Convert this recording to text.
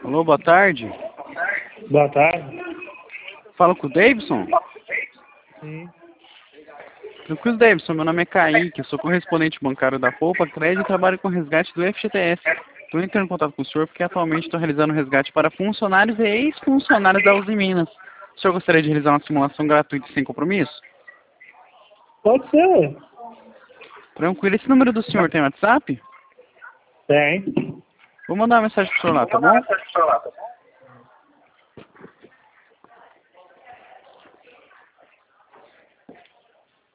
Alô, boa tarde. Boa tarde. Fala com o Davidson? Sim. Tranquilo, Davidson. Meu nome é Kaique, eu sou correspondente bancário da Poupa Crédito e trabalho com resgate do FGTS. Estou entrando em contato com o senhor porque atualmente estou realizando resgate para funcionários e ex-funcionários da Uzi Minas. O senhor gostaria de realizar uma simulação gratuita e sem compromisso? Pode ser. Tranquilo. Esse número do senhor tem WhatsApp? Tem. Vou mandar uma mensagem pro senhor lá, tá bom?